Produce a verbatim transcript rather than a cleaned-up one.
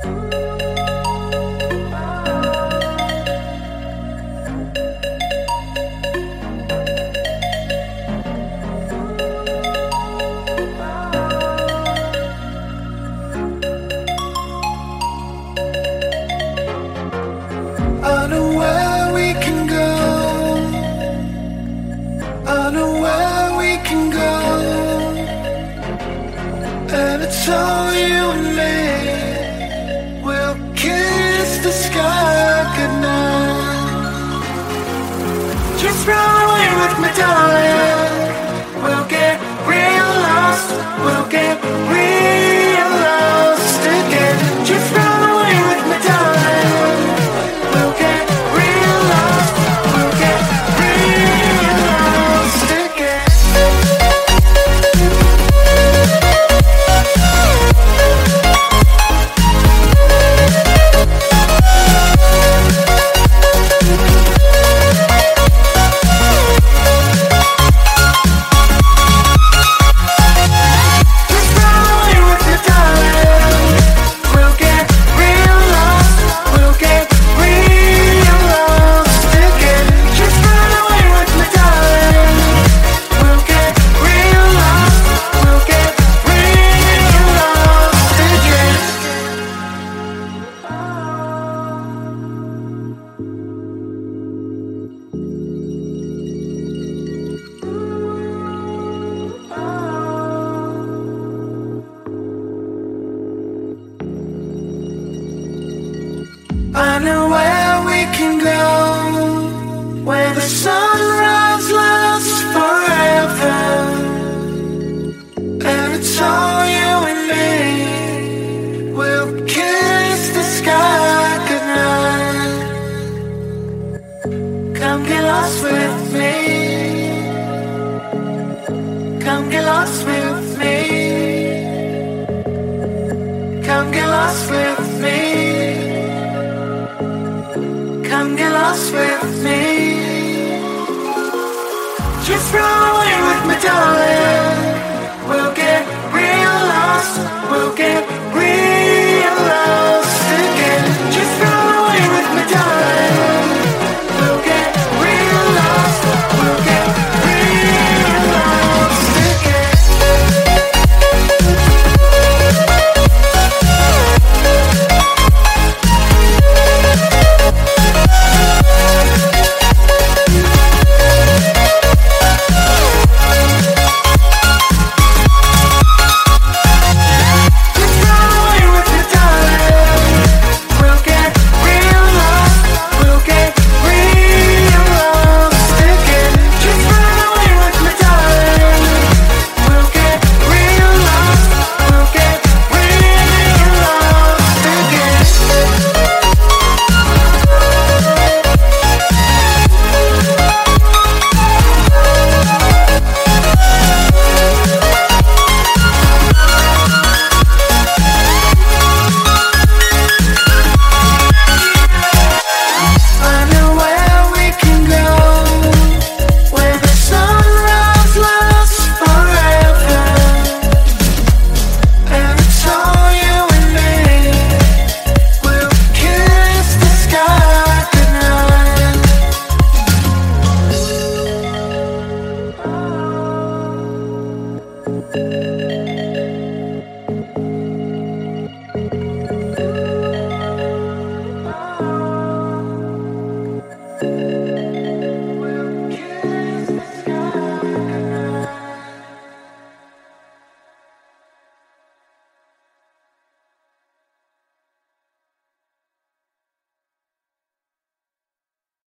I know where we can go. I know where we can go. And it's all you and me. We'll kiss the sky goodnight. Just run away with me, darling. We'll get real lost. We'll get real lost again. Just run away with me, darling. We'll get real lost. We'll get real lost again. I know where we can go, where the sunrise lasts forever. And it's all you and me. We'll kiss the sky goodnight. Come get lost with me. Come get lost with me. Come get lost with me. Come get lost with me. Just run.